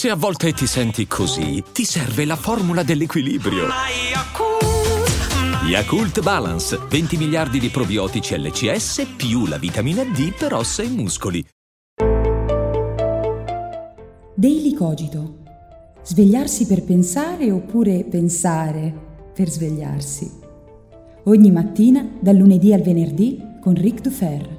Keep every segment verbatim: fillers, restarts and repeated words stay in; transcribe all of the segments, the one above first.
Se a volte ti senti così, ti serve la formula dell'equilibrio. Yakult Balance, venti miliardi di probiotici L C S più la vitamina D per ossa e muscoli. Daily Cogito. Svegliarsi per pensare oppure pensare per svegliarsi. Ogni mattina, dal lunedì al venerdì, con Ric Dufer.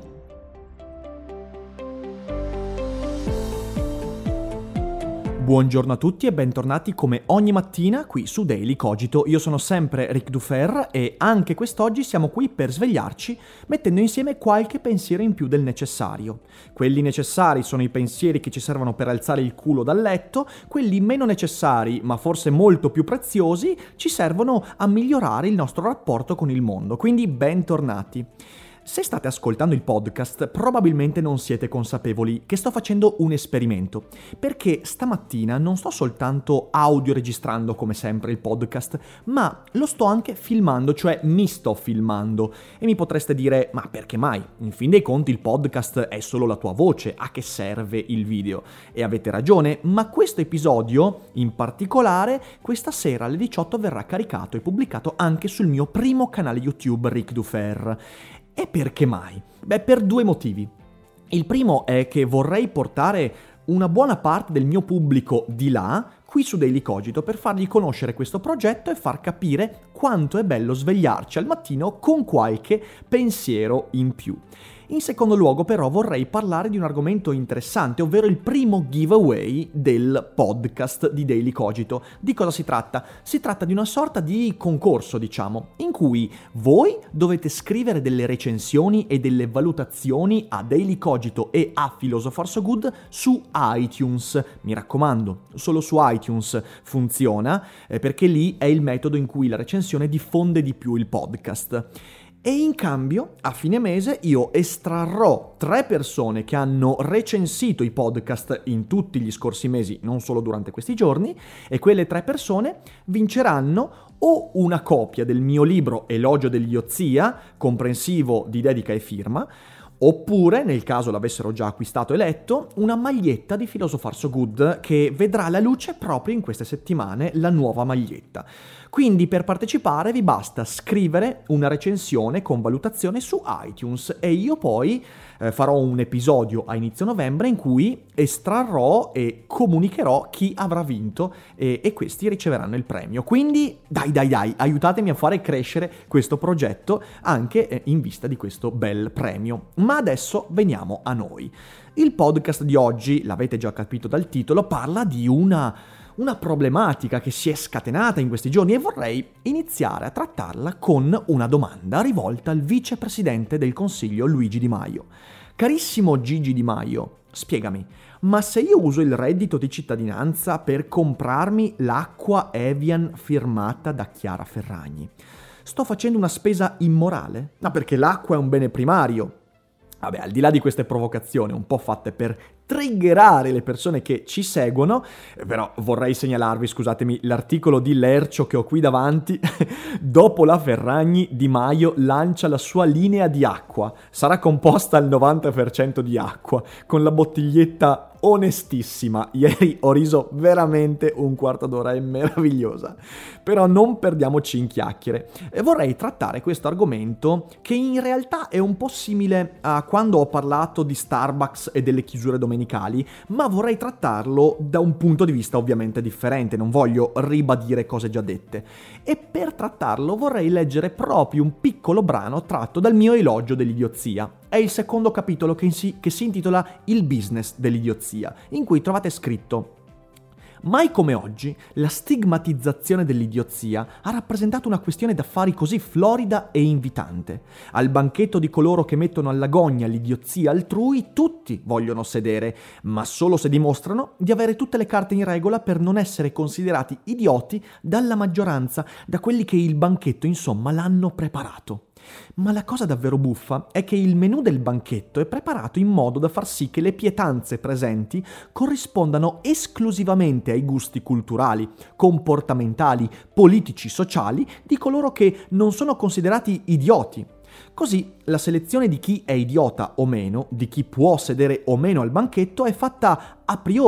Buongiorno a tutti e bentornati come ogni mattina qui su Daily Cogito. Io sono sempre Ric Dufer e anche quest'oggi siamo qui per svegliarci mettendo insieme qualche pensiero in più del necessario. Quelli necessari sono i pensieri che ci servono per alzare il culo dal letto, quelli meno necessari, ma forse molto più preziosi, ci servono a migliorare il nostro rapporto con il mondo. Quindi bentornati. Se state ascoltando il podcast, probabilmente non siete consapevoli che sto facendo un esperimento, perché stamattina non sto soltanto audio registrando come sempre il podcast, ma lo sto anche filmando, cioè mi sto filmando. E mi potreste dire, ma perché mai? In fin dei conti il podcast è solo la tua voce, a che serve il video? E avete ragione, ma questo episodio, in particolare, questa sera alle diciotto verrà caricato e pubblicato anche sul mio primo canale YouTube Ric Dufer. E perché mai? Beh, per due motivi. Il primo è che vorrei portare una buona parte del mio pubblico di là, qui su Daily Cogito, per fargli conoscere questo progetto e far capire quanto è bello svegliarci al mattino con qualche pensiero in più. In secondo luogo, però, vorrei parlare di un argomento interessante, ovvero il primo giveaway del podcast di Daily Cogito. Di cosa si tratta? Si tratta di una sorta di concorso, diciamo, in cui voi dovete scrivere delle recensioni e delle valutazioni a Daily Cogito e a Philosopher So Good su iTunes. Mi raccomando, solo su iTunes funziona, eh, perché lì è il metodo in cui la recensione diffonde di più il podcast. E in cambio, a fine mese, io estrarrò tre persone che hanno recensito i podcast in tutti gli scorsi mesi, non solo durante questi giorni, e quelle tre persone vinceranno o una copia del mio libro Elogio dell'idiozia, comprensivo di dedica e firma, oppure, nel caso l'avessero già acquistato e letto, una maglietta di Philosopher So Good che vedrà la luce proprio in queste settimane, la nuova maglietta. Quindi per partecipare vi basta scrivere una recensione con valutazione su iTunes e io poi eh, farò un episodio a inizio novembre in cui estrarrò e comunicherò chi avrà vinto e, e questi riceveranno il premio. Quindi dai dai dai, aiutatemi a fare crescere questo progetto anche eh, in vista di questo bel premio. Ma adesso veniamo a noi. Il podcast di oggi, l'avete già capito dal titolo, parla di una... una problematica che si è scatenata in questi giorni e vorrei iniziare a trattarla con una domanda rivolta al vicepresidente del Consiglio Luigi Di Maio. Carissimo Gigi Di Maio, spiegami, ma se io uso il reddito di cittadinanza per comprarmi l'acqua Evian firmata da Chiara Ferragni, sto facendo una spesa immorale? No, perché l'acqua è un bene primario. Vabbè, al di là di queste provocazioni un po' fatte per triggerare le persone che ci seguono, però vorrei segnalarvi, scusatemi, l'articolo di Lercio che ho qui davanti. Dopo la Ferragni, Di Maio lancia la sua linea di acqua. Sarà composta al novanta per cento di acqua, con la bottiglietta onestissima. Ieri ho riso veramente un quarto d'ora, è meravigliosa. Però non perdiamoci in chiacchiere. E vorrei trattare questo argomento che in realtà è un po' simile a quando ho parlato di Starbucks e delle chiusure domenicali, ma vorrei trattarlo da un punto di vista ovviamente differente, non voglio ribadire cose già dette. E per trattarlo vorrei leggere proprio un piccolo brano tratto dal mio Elogio dell'idiozia. È il secondo capitolo che si, che si intitola Il business dell'idiozia, in cui trovate scritto: mai come oggi, la stigmatizzazione dell'idiozia ha rappresentato una questione d'affari così florida e invitante. Al banchetto di coloro che mettono alla gogna l'idiozia altrui, tutti vogliono sedere, ma solo se dimostrano di avere tutte le carte in regola per non essere considerati idioti dalla maggioranza, da quelli che il banchetto, insomma, l'hanno preparato. Ma la cosa davvero buffa è che il menù del banchetto è preparato in modo da far sì che le pietanze presenti corrispondano esclusivamente ai gusti culturali, comportamentali, politici, sociali di coloro che non sono considerati idioti. Così la selezione di chi è idiota o meno, di chi può sedere o meno al banchetto, è fatta a priori,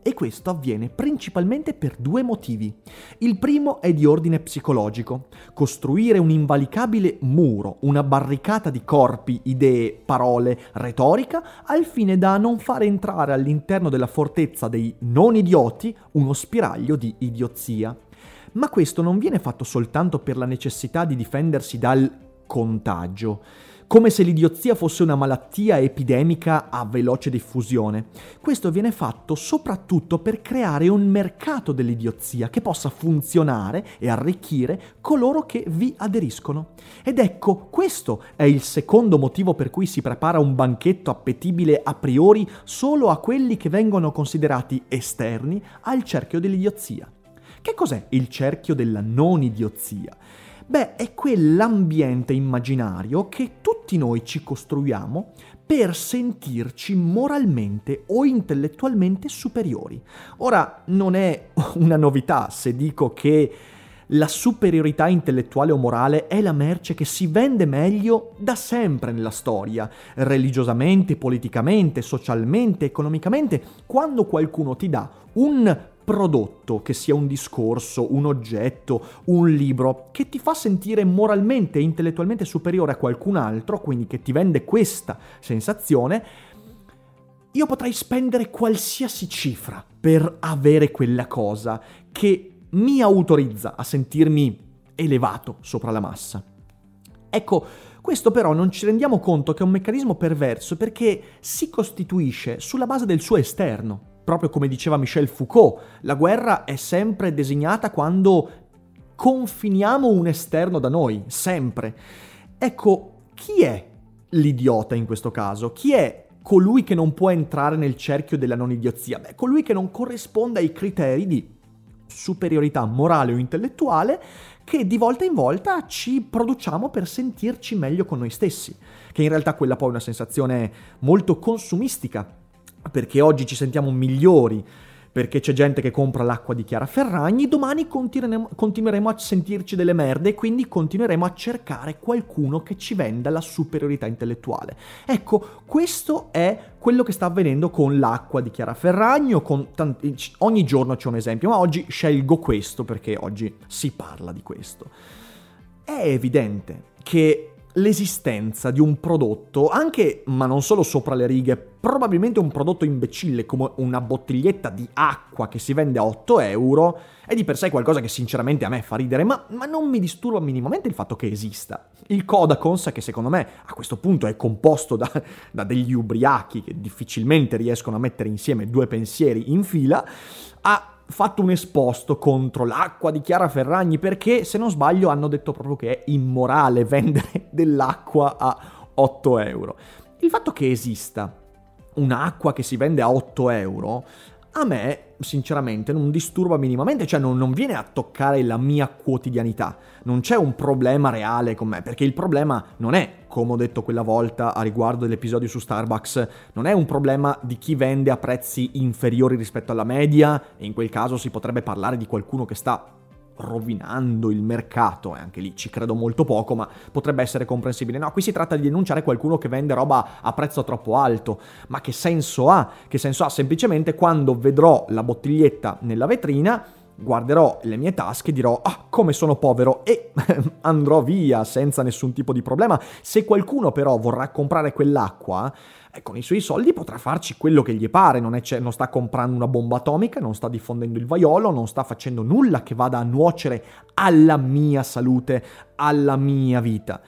E questo avviene principalmente per due motivi. Il primo è di ordine psicologico. Costruire un invalicabile muro, una barricata di corpi, idee, parole, retorica, al fine da non far entrare all'interno della fortezza dei non idioti uno spiraglio di idiozia. Ma questo non viene fatto soltanto per la necessità di difendersi dal contagio, come se l'idiozia fosse una malattia epidemica a veloce diffusione. Questo viene fatto soprattutto per creare un mercato dell'idiozia che possa funzionare e arricchire coloro che vi aderiscono. Ed ecco, questo è il secondo motivo per cui si prepara un banchetto appetibile a priori solo a quelli che vengono considerati esterni al cerchio dell'idiozia. Che cos'è il cerchio della non idiozia? Beh, è quell'ambiente immaginario che tutti noi ci costruiamo per sentirci moralmente o intellettualmente superiori. Ora, non è una novità se dico che la superiorità intellettuale o morale è la merce che si vende meglio da sempre nella storia, religiosamente, politicamente, socialmente, economicamente, quando qualcuno ti dà un prodotto, che sia un discorso, un oggetto, un libro, che ti fa sentire moralmente e intellettualmente superiore a qualcun altro, quindi che ti vende questa sensazione, io potrei spendere qualsiasi cifra per avere quella cosa che mi autorizza a sentirmi elevato sopra la massa. Ecco, questo però non ci rendiamo conto che è un meccanismo perverso perché si costituisce sulla base del suo esterno. Proprio come diceva Michel Foucault, la guerra è sempre designata quando confiniamo un esterno da noi, sempre. Ecco, chi è l'idiota in questo caso? Chi è colui che non può entrare nel cerchio della non idiozia? Beh, colui che non corrisponde ai criteri di superiorità morale o intellettuale che di volta in volta ci produciamo per sentirci meglio con noi stessi, che in realtà quella poi è una sensazione molto consumistica, perché oggi ci sentiamo migliori perché c'è gente che compra l'acqua di Chiara Ferragni, domani continueremo, continueremo a sentirci delle merde e quindi continueremo a cercare qualcuno che ci venda la superiorità intellettuale. Ecco, questo è quello che sta avvenendo con l'acqua di Chiara Ferragni o con tanti, ogni giorno c'è un esempio, ma oggi scelgo questo perché oggi si parla di questo. È evidente che l'esistenza di un prodotto, anche ma non solo sopra le righe, probabilmente un prodotto imbecille come una bottiglietta di acqua che si vende a otto euro, è di per sé qualcosa che sinceramente a me fa ridere, ma, ma non mi disturba minimamente il fatto che esista. Il Codacons, che secondo me a questo punto è composto da, da degli ubriachi che difficilmente riescono a mettere insieme due pensieri in fila, ha fatto un esposto contro l'acqua di Chiara Ferragni perché, se non sbaglio, hanno detto proprio che è immorale vendere dell'acqua a otto euro. Il fatto che esista un'acqua che si vende a otto euro a me sinceramente non disturba minimamente, cioè non, non viene a toccare la mia quotidianità, non c'è un problema reale con me, perché il problema non è, come ho detto quella volta a riguardo dell'episodio su Starbucks, non è un problema di chi vende a prezzi inferiori rispetto alla media, e in quel caso si potrebbe parlare di qualcuno che sta rovinando il mercato, e anche lì ci credo molto poco, ma potrebbe essere comprensibile. No, qui si tratta di denunciare qualcuno che vende roba a prezzo troppo alto. Ma che senso ha? Che senso ha? Semplicemente quando vedrò la bottiglietta nella vetrina, guarderò le mie tasche e dirò ah, come sono povero, e andrò via senza nessun tipo di problema. Se qualcuno però vorrà comprare quell'acqua, eh, con i suoi soldi potrà farci quello che gli pare, non, è, non sta comprando una bomba atomica, non sta diffondendo il vaiolo, non sta facendo nulla che vada a nuocere alla mia salute, alla mia vita.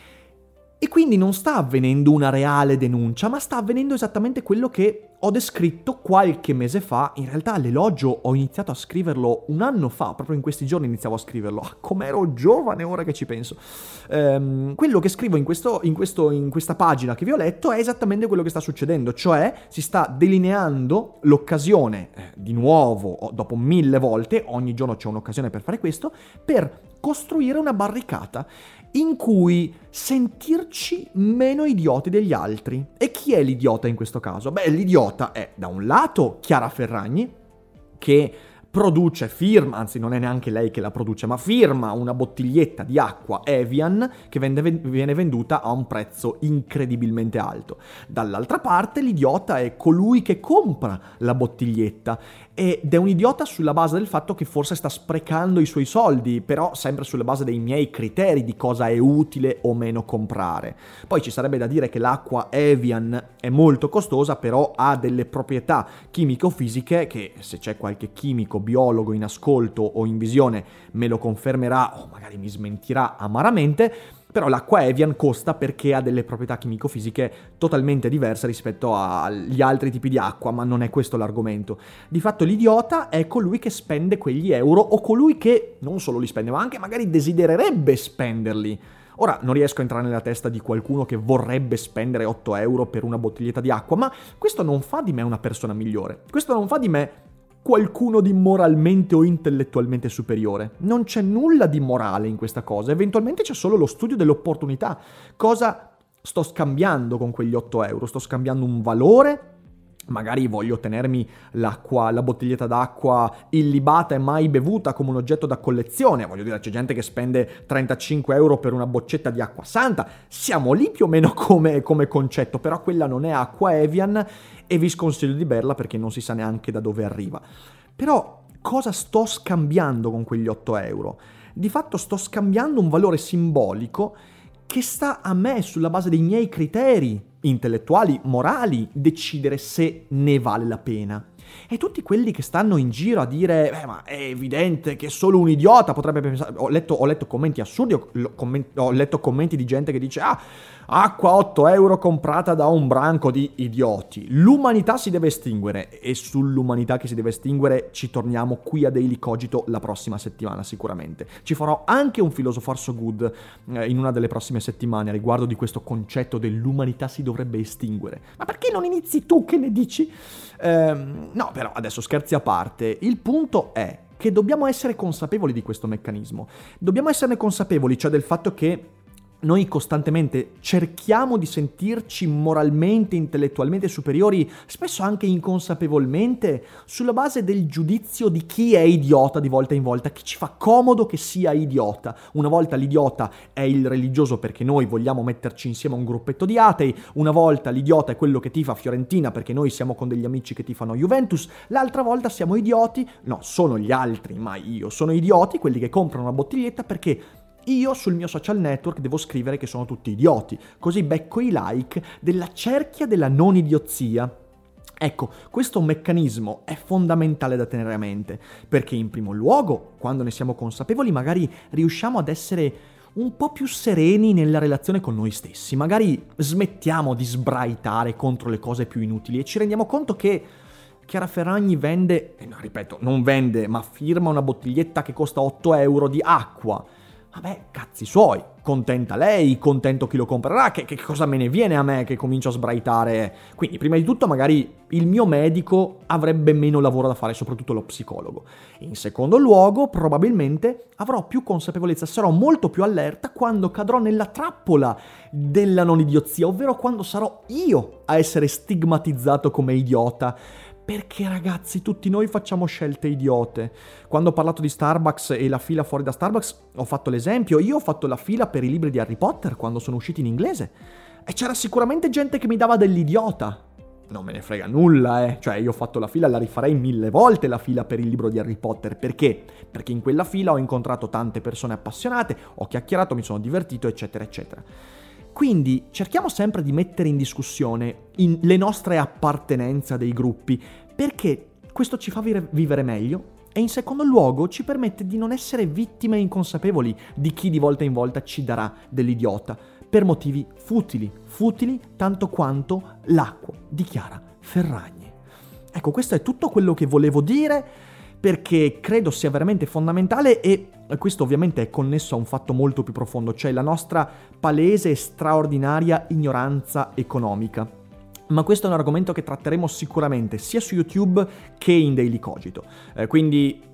E quindi non sta avvenendo una reale denuncia, ma sta avvenendo esattamente quello che ho descritto qualche mese fa. In realtà l'elogio ho iniziato a scriverlo un anno fa, proprio in questi giorni iniziavo a scriverlo. Ah, com'ero giovane ora che ci penso. Ehm, quello che scrivo in, questo, in, questo, in questa pagina che vi ho letto è esattamente quello che sta succedendo, cioè si sta delineando l'occasione, eh, di nuovo, dopo mille volte, ogni giorno c'è un'occasione per fare questo, per costruire una barricata in cui sentirci meno idioti degli altri. E chi è l'idiota in questo caso? Beh, l'idiota è, da un lato, Chiara Ferragni, che produce, firma, anzi non è neanche lei che la produce, ma firma una bottiglietta di acqua Evian che vende, viene venduta a un prezzo incredibilmente alto. Dall'altra parte l'idiota è colui che compra la bottiglietta ed è un idiota sulla base del fatto che forse sta sprecando i suoi soldi, però sempre sulla base dei miei criteri di cosa è utile o meno comprare. Poi ci sarebbe da dire che l'acqua Evian è molto costosa, però ha delle proprietà chimico-fisiche che, se c'è qualche chimico biologo in ascolto o in visione, me lo confermerà o magari mi smentirà amaramente. Però l'acqua Evian costa perché ha delle proprietà chimico-fisiche totalmente diverse rispetto agli altri tipi di acqua, ma non è questo l'argomento. Di fatto l'idiota è colui che spende quegli euro o colui che non solo li spende, ma anche magari desidererebbe spenderli. Ora, non riesco a entrare nella testa di qualcuno che vorrebbe spendere otto euro per una bottiglietta di acqua, ma questo non fa di me una persona migliore. Questo non fa di me qualcuno di moralmente o intellettualmente superiore. Non c'è nulla di morale in questa cosa, eventualmente c'è solo lo studio dell'opportunità. Cosa sto scambiando con quegli otto euro? Sto scambiando un valore? Magari voglio tenermi l'acqua, la bottiglietta d'acqua illibata e mai bevuta come un oggetto da collezione. Voglio dire, c'è gente che spende trentacinque euro per una boccetta di acqua santa. Siamo lì più o meno come, come concetto, però quella non è acqua Evian e vi sconsiglio di berla perché non si sa neanche da dove arriva. Però cosa sto scambiando con quegli otto euro? Di fatto sto scambiando un valore simbolico che sta a me, sulla base dei miei criteri intellettuali, morali, decidere se ne vale la pena. E tutti quelli che stanno in giro a dire beh, ma è evidente che solo un idiota potrebbe pensare. Ho letto, ho letto commenti assurdi, ho, comment, ho letto commenti di gente che dice ah, acqua otto euro comprata da un branco di idioti. L'umanità si deve estinguere, e sull'umanità che si deve estinguere ci torniamo qui a Daily Cogito la prossima settimana sicuramente. Ci farò anche un Philosopher So Good eh, in una delle prossime settimane a riguardo di questo concetto dell'umanità si dovrebbe estinguere. Ma perché non inizi tu, che ne dici? Ehm, no, però adesso scherzi a parte, il punto è che dobbiamo essere consapevoli di questo meccanismo. Dobbiamo esserne consapevoli, cioè del fatto che noi costantemente cerchiamo di sentirci moralmente, intellettualmente superiori, spesso anche inconsapevolmente, sulla base del giudizio di chi è idiota di volta in volta, chi ci fa comodo che sia idiota. Una volta l'idiota è il religioso perché noi vogliamo metterci insieme a un gruppetto di atei, una volta l'idiota è quello che tifa Fiorentina perché noi siamo con degli amici che tifano Juventus, l'altra volta siamo idioti, no, sono gli altri, ma io sono idioti, quelli che comprano una bottiglietta perché io sul mio social network devo scrivere che sono tutti idioti, così becco i like della cerchia della non idiozia. Ecco, questo meccanismo è fondamentale da tenere a mente, perché in primo luogo, quando ne siamo consapevoli, magari riusciamo ad essere un po' più sereni nella relazione con noi stessi, magari smettiamo di sbraitare contro le cose più inutili e ci rendiamo conto che Chiara Ferragni vende, eh no, ripeto, non vende, ma firma una bottiglietta che costa otto euro di acqua. Vabbè, cazzi suoi, contenta lei, contento chi lo comprerà, che, che cosa me ne viene a me che comincio a sbraitare? Quindi, prima di tutto, magari il mio medico avrebbe meno lavoro da fare, soprattutto lo psicologo. In secondo luogo, probabilmente avrò più consapevolezza, sarò molto più allerta quando cadrò nella trappola della non idiozia, ovvero quando sarò io a essere stigmatizzato come idiota. Perché ragazzi, tutti noi facciamo scelte idiote. Quando ho parlato di Starbucks e la fila fuori da Starbucks, ho fatto l'esempio. Io ho fatto la fila per i libri di Harry Potter quando sono usciti in inglese. E c'era sicuramente gente che mi dava dell'idiota. Non me ne frega nulla, eh. Cioè, io ho fatto la fila, la rifarei mille volte la fila per il libro di Harry Potter. Perché? Perché in quella fila ho incontrato tante persone appassionate, ho chiacchierato, mi sono divertito, eccetera, eccetera. Quindi cerchiamo sempre di mettere in discussione in le nostre appartenenze a dei gruppi, perché questo ci fa vivere meglio e in secondo luogo ci permette di non essere vittime inconsapevoli di chi di volta in volta ci darà dell'idiota per motivi futili, futili tanto quanto l'acqua di Chiara Ferragni. Ecco, questo è tutto quello che volevo dire, perché credo sia veramente fondamentale e questo ovviamente è connesso a un fatto molto più profondo, cioè la nostra palese e straordinaria ignoranza economica. Ma questo è un argomento che tratteremo sicuramente sia su YouTube che in Daily Cogito. Eh, quindi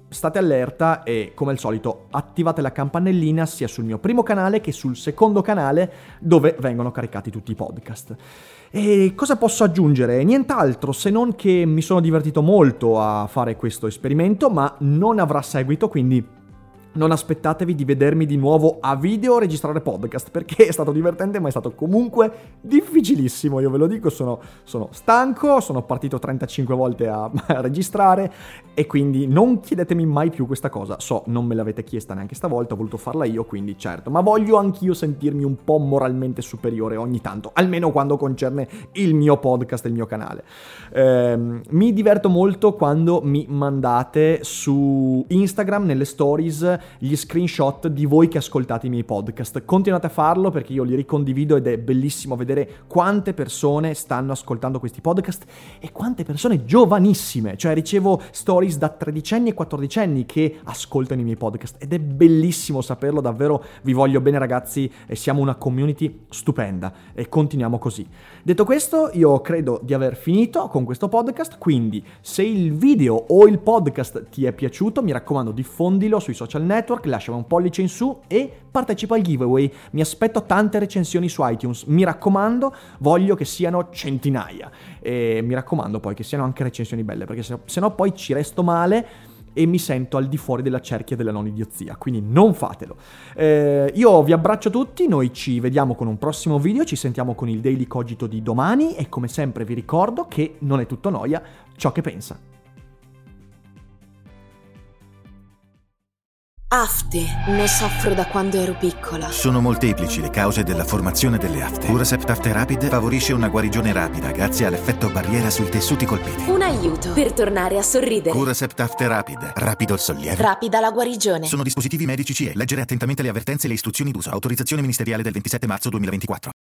state allerta e, come al solito, attivate la campanellina sia sul mio primo canale che sul secondo canale dove vengono caricati tutti i podcast. E cosa posso aggiungere? Nient'altro se non che mi sono divertito molto a fare questo esperimento, ma non avrà seguito, quindi non aspettatevi di vedermi di nuovo a video registrare podcast, perché è stato divertente ma è stato comunque difficilissimo, io ve lo dico, sono, sono stanco, sono partito trentacinque volte a, a registrare e quindi non chiedetemi mai più questa cosa. So, non me l'avete chiesta neanche stavolta, ho voluto farla io, quindi certo, ma voglio anch'io sentirmi un po' moralmente superiore ogni tanto, almeno quando concerne il mio podcast e il mio canale. Eh, mi diverto molto quando mi mandate su Instagram nelle stories gli screenshot di voi che ascoltate i miei podcast. Continuate a farlo perché io li ricondivido ed è bellissimo vedere quante persone stanno ascoltando questi podcast e quante persone giovanissime, cioè ricevo stories da tredicenni e quattordicenni che ascoltano i miei podcast ed è bellissimo saperlo, davvero vi voglio bene ragazzi e siamo una community stupenda e continuiamo così. Detto questo, io credo di aver finito con questo podcast, quindi se il video o il podcast ti è piaciuto, mi raccomando diffondilo sui social network, lasciami un pollice in su e partecipa al giveaway. Mi aspetto tante recensioni su iTunes, mi raccomando, voglio che siano centinaia e mi raccomando poi che siano anche recensioni belle, perché se, se no poi ci resto male e mi sento al di fuori della cerchia della non idiozia, quindi non fatelo. Eh, io vi abbraccio tutti, noi ci vediamo con un prossimo video, ci sentiamo con il Daily Cogito di domani e come sempre vi ricordo che non è tutto noia ciò che pensa. Afte. Ne soffro da quando ero piccola. Sono molteplici le cause della formazione delle afte. Curacept Afte Rapid favorisce una guarigione rapida grazie all'effetto barriera sui tessuti colpiti. Un aiuto per tornare a sorridere. Curacept Afte Rapid. Rapido il sollievo. Rapida la guarigione. Sono dispositivi medici C E. Leggere attentamente le avvertenze e le istruzioni d'uso. Autorizzazione ministeriale del ventisette marzo duemilaventiquattro.